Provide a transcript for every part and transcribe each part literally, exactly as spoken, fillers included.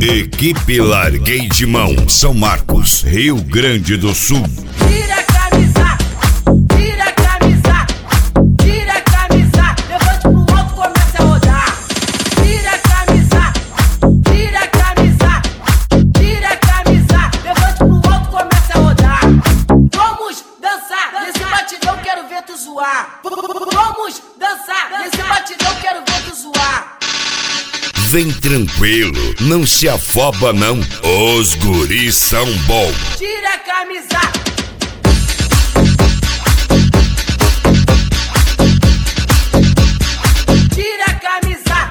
Equipe Larguei de Mão, São Marcos, Rio Grande do Sul. Tira a camisa, tira a camisa, tira a camisa, levante pro alto, comece a rodar. Tira a camisa, tira a camisa, tira a camisa, levante pro alto, comece a rodar. Vamos dançar, nesse batidão quero ver tu zoar. Vamos dançar, nesse batidão quero ver tu zoar. Vem tranquilo, não se afoba não, os guris são bons. Tira a camisa. Tira a camisa.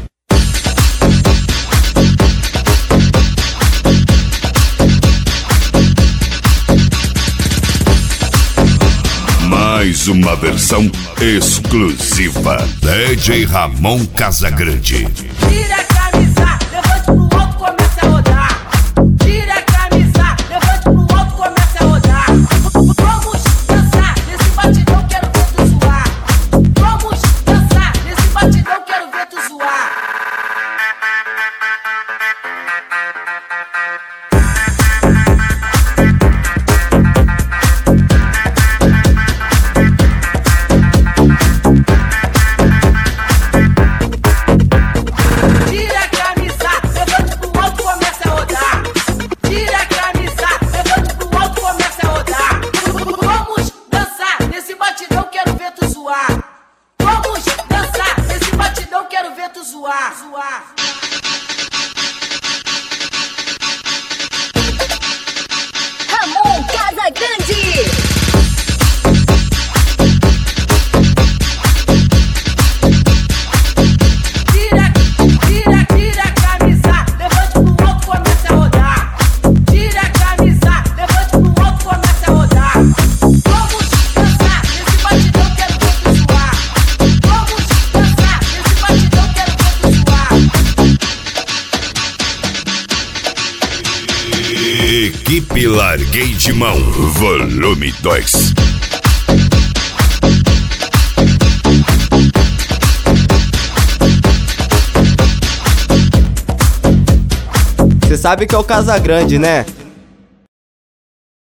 Mais uma versão exclusiva. D J Ramon Casagrande. Tira a camisa, levante pro alto, comece a rodar. Tira a camisa, levante pro alto, comece a rodar. Vamos dançar, nesse batidão quero ver tu zoar. Vamos dançar, nesse batidão quero ver tu zoar. Zoar, zoar. Ramon Casagrande. Tira, tira, tira a camisa, levante pro alto, comece a rodar. Tira a camisa, levante pro alto, comece a rodar. Vamos dançar, nesse batidão quero ver tu zoar. Vamos dançar, nesse batidão quero ver tu zoar. Equipe Larguei de Mão, volume dois. Cê sabe que é o Casagrande, né?